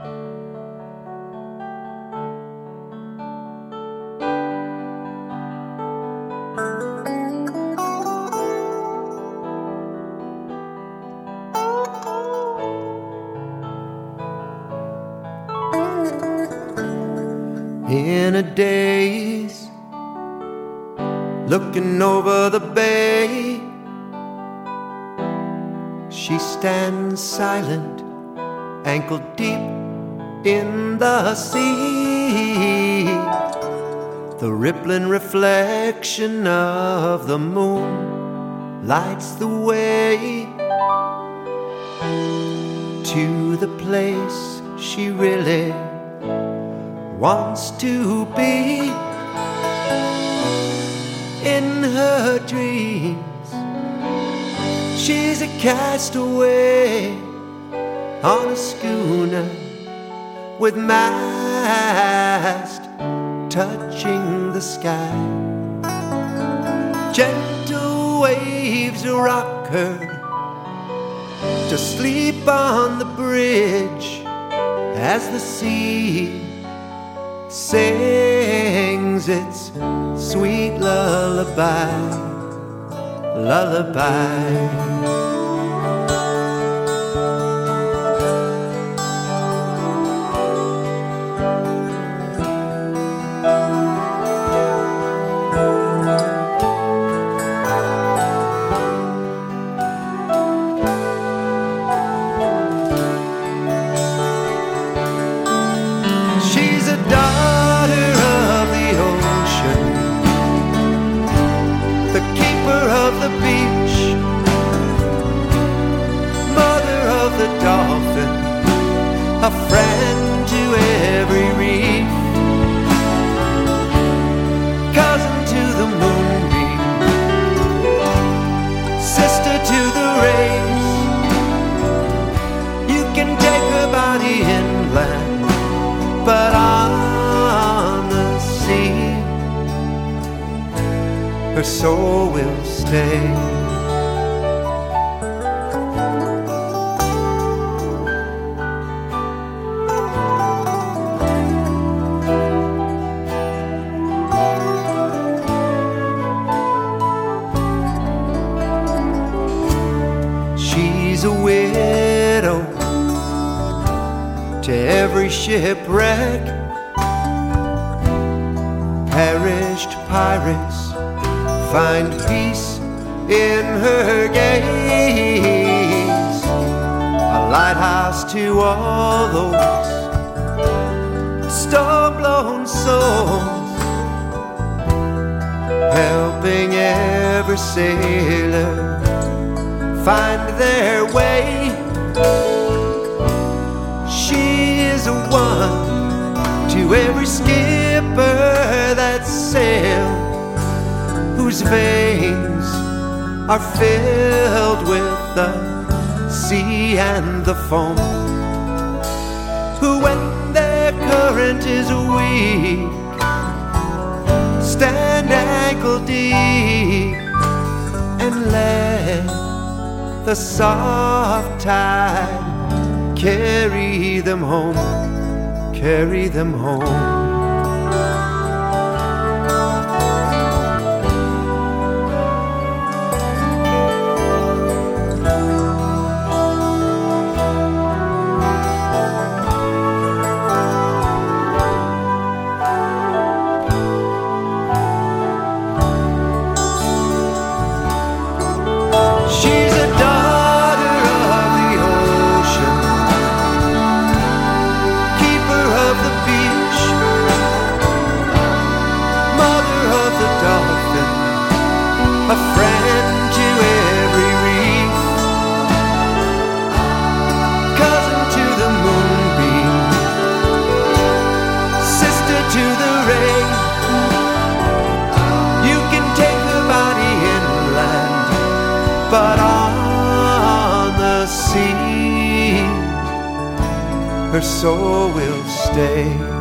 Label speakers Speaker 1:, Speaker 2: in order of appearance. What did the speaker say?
Speaker 1: In a daze, looking over the bay, she stands silent, ankle deep in the sea. The rippling reflection of the moon lights the way to the place she really wants to be. In her dreams, she's a castaway on a schooner with mast touching the sky. Gentle waves rock her to sleep on the bridge as the sea sings its sweet lullaby, lullaby. She's a daughter of the ocean, the keeper of the beach, mother of the dolphin, a friend to every reef, cousin to the moonbeam, sister to the rays. You can take her body inland, but on the sea, her soul will stay. She's a widow to every shipwreck. Perished pirates find peace in her gaze, a lighthouse to all those storm-blown souls, helping every sailor find their way. She is a one to every skipper that sails, whose veins are filled with the sea and the foam, who when their current is weak stand ankle deep and let the soft tide carry them home, carry them home. She's a daughter of the ocean, keeper of the beach, mother of the dolphin, a friend to every reef, cousin to the moonbeam, sister to the rain. You can take her body inland, but on the sea, her soul will stay.